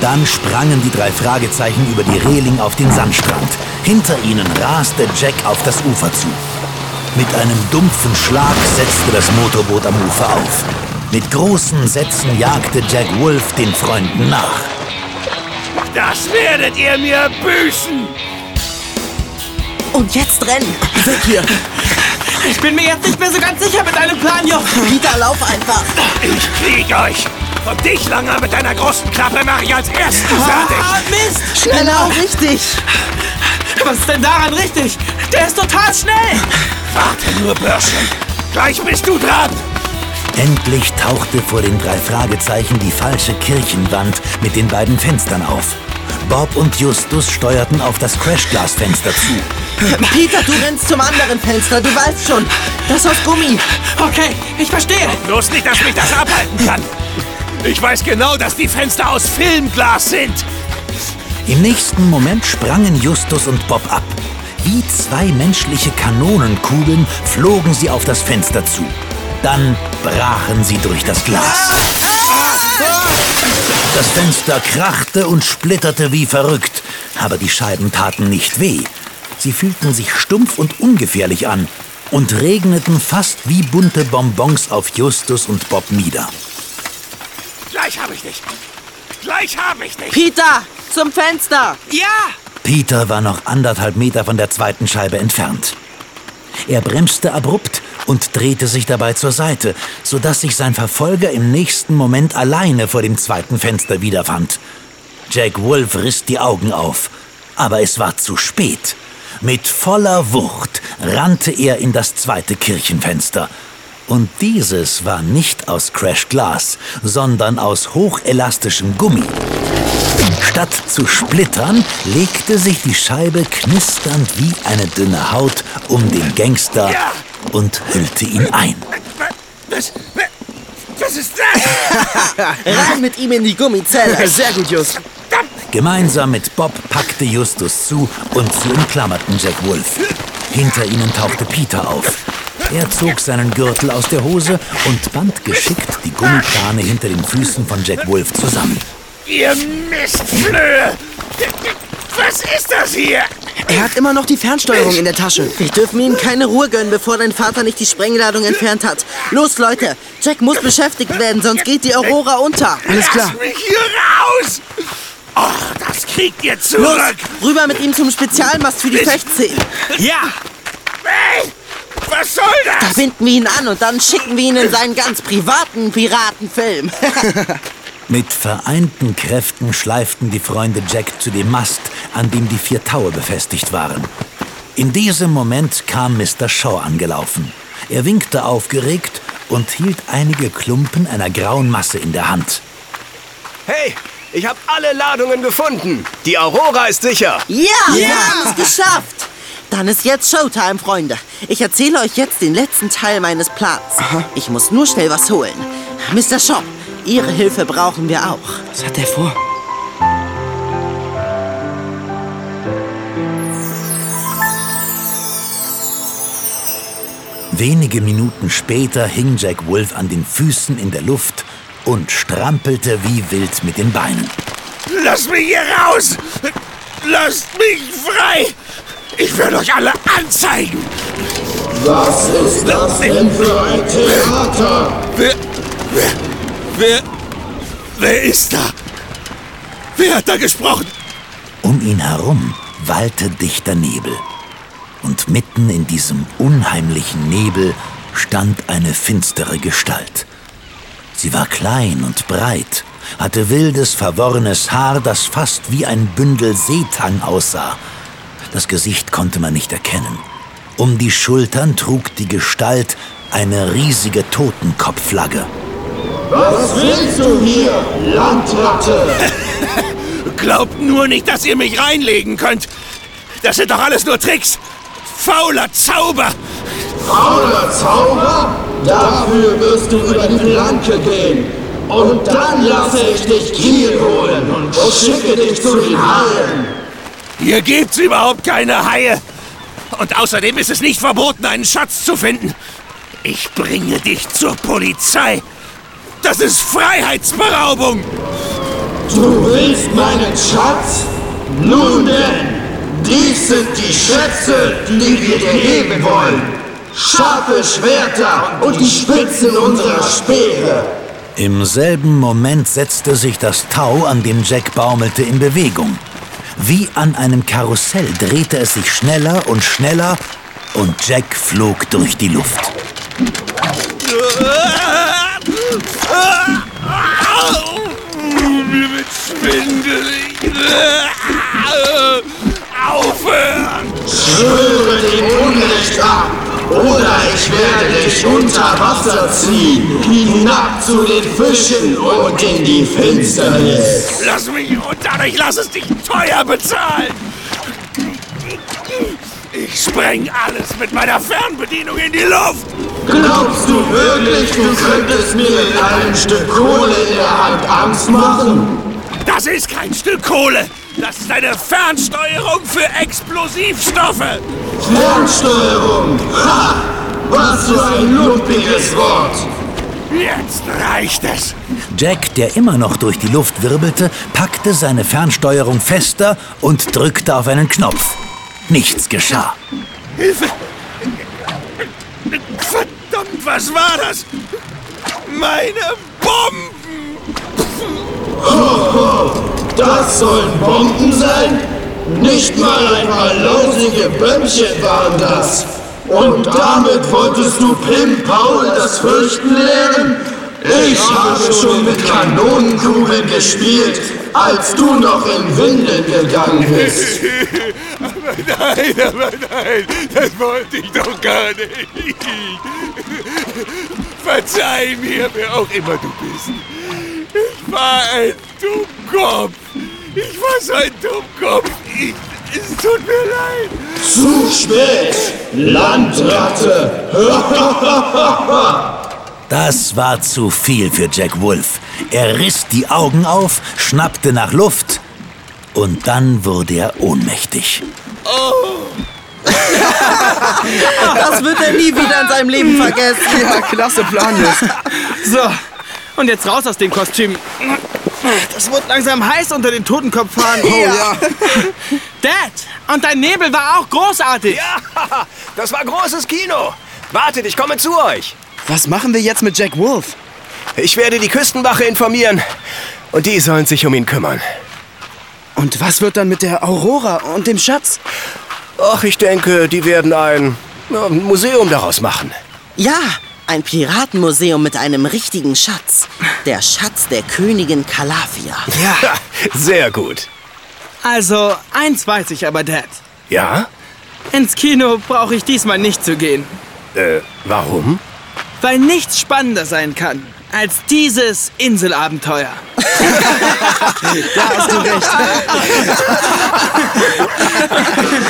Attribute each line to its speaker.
Speaker 1: Dann sprangen die 3 Fragezeichen über die Reling auf den Sandstrand. Hinter ihnen raste Jack auf das Ufer zu. Mit einem dumpfen Schlag setzte das Motorboot am Ufer auf. Mit großen Sätzen jagte Jack Wolf den Freunden nach.
Speaker 2: Das werdet ihr mir büßen!
Speaker 3: Und jetzt rennen!
Speaker 4: Weg hier!
Speaker 5: Ich bin mir jetzt nicht mehr so ganz sicher mit deinem Plan, Joch.
Speaker 3: Peter, lauf einfach!
Speaker 2: Ich krieg euch! Und dich, Langer, mit deiner großen Klappe mache ich als Ersten fertig!
Speaker 5: Ah, Mist!
Speaker 3: Schneller, richtig!
Speaker 5: Was ist denn daran richtig? Der ist total schnell!
Speaker 2: Warte nur, Börschchen! Gleich bist du dran!
Speaker 1: Endlich tauchte vor den 3 Fragezeichen die falsche Kirchenwand mit den beiden Fenstern auf. Bob und Justus steuerten auf das Crashglasfenster zu.
Speaker 3: Peter, du rennst zum anderen Fenster, du weißt schon. Das aus Gummi.
Speaker 5: Okay, ich verstehe.
Speaker 2: Bloß nicht, dass mich das abhalten kann. Ich weiß genau, dass die Fenster aus Filmglas sind.
Speaker 1: Im nächsten Moment sprangen Justus und Bob ab. Wie 2 menschliche Kanonenkugeln flogen sie auf das Fenster zu. Dann brachen sie durch das Glas. Das Fenster krachte und splitterte wie verrückt, aber die Scheiben taten nicht weh. Sie fühlten sich stumpf und ungefährlich an und regneten fast wie bunte Bonbons auf Justus und Bob nieder.
Speaker 2: Gleich hab ich dich! Gleich hab ich dich!
Speaker 3: Peter, zum Fenster!
Speaker 5: Ja!
Speaker 1: Peter war noch 1,5 Meter von der zweiten Scheibe entfernt. Er bremste abrupt und drehte sich dabei zur Seite, sodass sich sein Verfolger im nächsten Moment alleine vor dem zweiten Fenster wiederfand. Jack Wolf riss die Augen auf, aber es war zu spät. Mit voller Wucht rannte er in das zweite Kirchenfenster. Und dieses war nicht aus Crashglas, sondern aus hochelastischem Gummi. Statt zu splittern, legte sich die Scheibe knisternd wie eine dünne Haut um den Gangster und hüllte ihn ein.
Speaker 2: Was ist das?
Speaker 3: Rein mit ihm in die Gummizelle!
Speaker 4: Sehr gut, Just.
Speaker 1: Gemeinsam mit Bob packte Justus zu und sie umklammerten Jack Wolf. Hinter ihnen tauchte Peter auf. Er zog seinen Gürtel aus der Hose und band geschickt die Gummikrane hinter den Füßen von Jack Wolf zusammen.
Speaker 2: Ihr Mistflöhe! Was ist das hier?
Speaker 4: Er hat immer noch die Fernsteuerung in der Tasche.
Speaker 3: Wir dürfen ihm keine Ruhe gönnen, bevor dein Vater nicht die Sprengladung entfernt hat. Los, Leute! Jack muss beschäftigt werden, sonst geht die Aurora unter.
Speaker 4: Alles klar.
Speaker 2: Lass mich hier raus! Oh, das kriegt ihr zurück!
Speaker 3: Los, rüber mit ihm zum Spezialmast für die Fechtszenen.
Speaker 5: Ja!
Speaker 2: Hey! Was soll
Speaker 3: Da
Speaker 2: das?
Speaker 3: binden wir ihn an und dann schicken wir ihn in seinen ganz privaten Piratenfilm.
Speaker 1: Mit vereinten Kräften schleiften die Freunde Jack zu dem Mast, an dem die 4 Taue befestigt waren. In diesem Moment kam Mr. Shaw angelaufen. Er winkte aufgeregt und hielt einige Klumpen einer grauen Masse in der Hand.
Speaker 6: Hey, ich habe alle Ladungen gefunden. Die Aurora ist sicher.
Speaker 3: Ja, wir haben es geschafft. Dann ist jetzt Showtime, Freunde. Ich erzähle euch jetzt den letzten Teil meines Plans. Ich muss nur schnell was holen. Mr. Shaw, Ihre Hilfe brauchen wir auch.
Speaker 4: Was hat er vor?
Speaker 1: Wenige Minuten später hing Jack Wolf an den Füßen in der Luft und strampelte wie wild mit den Beinen.
Speaker 2: Lasst mich hier raus! Lasst mich frei! Ich werde euch alle anzeigen!
Speaker 7: Was ist das denn für ein Theater?
Speaker 2: Wer ist da? Wer hat da gesprochen?
Speaker 1: Um ihn herum wallte dichter Nebel. Und mitten in diesem unheimlichen Nebel stand eine finstere Gestalt. Sie war klein und breit, hatte wildes, verworrenes Haar, das fast wie ein Bündel Seetang aussah. Das Gesicht konnte man nicht erkennen. Um die Schultern trug die Gestalt eine riesige Totenkopfflagge.
Speaker 7: Was willst du hier, Landratte?
Speaker 2: Glaubt nur nicht, dass ihr mich reinlegen könnt. Das sind doch alles nur Tricks. Fauler Zauber.
Speaker 7: Fauler Zauber? Dafür wirst du über die Planke gehen. Und dann lasse ich dich Kiel holen und schicke dich zu den Haien.
Speaker 2: Hier gibt's überhaupt keine Haie. Und außerdem ist es nicht verboten, einen Schatz zu finden. Ich bringe dich zur Polizei. Das ist Freiheitsberaubung.
Speaker 7: Du willst meinen Schatz? Nun denn, dies sind die Schätze, die wir dir geben wollen. Scharfe Schwerter und die Spitzen unserer Speere.
Speaker 1: Im selben Moment setzte sich das Tau, an dem Jack baumelte, in Bewegung. Wie an einem Karussell drehte es sich schneller und schneller und Jack flog durch die Luft.
Speaker 2: Mir wird schwindelig. Aufhören!
Speaker 7: Schwöre dem Unrecht ab, oder ich werde dich unter Wasser ziehen, hinab zu den Fischen und in die Finsternis.
Speaker 2: Lass mich unter, ich lass es dich teuer bezahlen! Ich spreng alles mit meiner Fernbedienung in die Luft!
Speaker 7: Glaubst du wirklich, du könntest mir mit einem Stück Kohle in der Hand Angst machen?
Speaker 2: Das ist kein Stück Kohle! Das ist eine Fernsteuerung für Explosivstoffe!
Speaker 7: Fernsteuerung! Ha! Was für ein lumpiges Wort!
Speaker 2: Jetzt reicht es!
Speaker 1: Jack, der immer noch durch die Luft wirbelte, packte seine Fernsteuerung fester und drückte auf einen Knopf. Nichts geschah.
Speaker 2: Hilfe! Verdammt, was war das? Meine Bomben!
Speaker 7: Das sollen Bomben sein? Nicht mal ein paar lausige Bömmchen waren das. Und damit wolltest du Pim Paul das Fürchten lehren? Ich habe schon mit Kanonenkugeln gespielt, als du noch in Windeln gegangen bist.
Speaker 2: Aber nein, das wollte ich doch gar nicht. Verzeih mir, wer auch immer du bist. Ich war ein Dummkopf. Ich war so ein Dummkopf. Es tut mir leid.
Speaker 7: Zu spät, Landratte.
Speaker 1: Das war zu viel für Jack Wolf. Er riss die Augen auf, schnappte nach Luft und dann wurde er ohnmächtig.
Speaker 3: Das wird er nie wieder in seinem Leben vergessen.
Speaker 4: Ja, klasse Plan,
Speaker 5: So, und jetzt raus aus dem Kostüm. Das wird langsam heiß unter den Totenkopfhaaren.
Speaker 4: Oh ja.
Speaker 5: Dad, und dein Nebel war auch großartig.
Speaker 6: Ja, das war großes Kino. Wartet, ich komme zu euch.
Speaker 4: Was machen wir jetzt mit Jack Wolf?
Speaker 6: Ich werde die Küstenwache informieren und die sollen sich um ihn kümmern.
Speaker 4: Und was wird dann mit der Aurora und dem Schatz?
Speaker 6: Ach, ich denke, die werden ein Museum daraus machen.
Speaker 3: Ja, ein Piratenmuseum mit einem richtigen Schatz. Der Schatz der Königin Calafia.
Speaker 6: Ja, sehr gut.
Speaker 5: Also, eins weiß ich aber, Dad.
Speaker 6: Ja?
Speaker 5: Ins Kino brauche ich diesmal nicht zu gehen.
Speaker 6: Warum?
Speaker 5: Weil nichts spannender sein kann als dieses Inselabenteuer.
Speaker 4: Da hast du recht.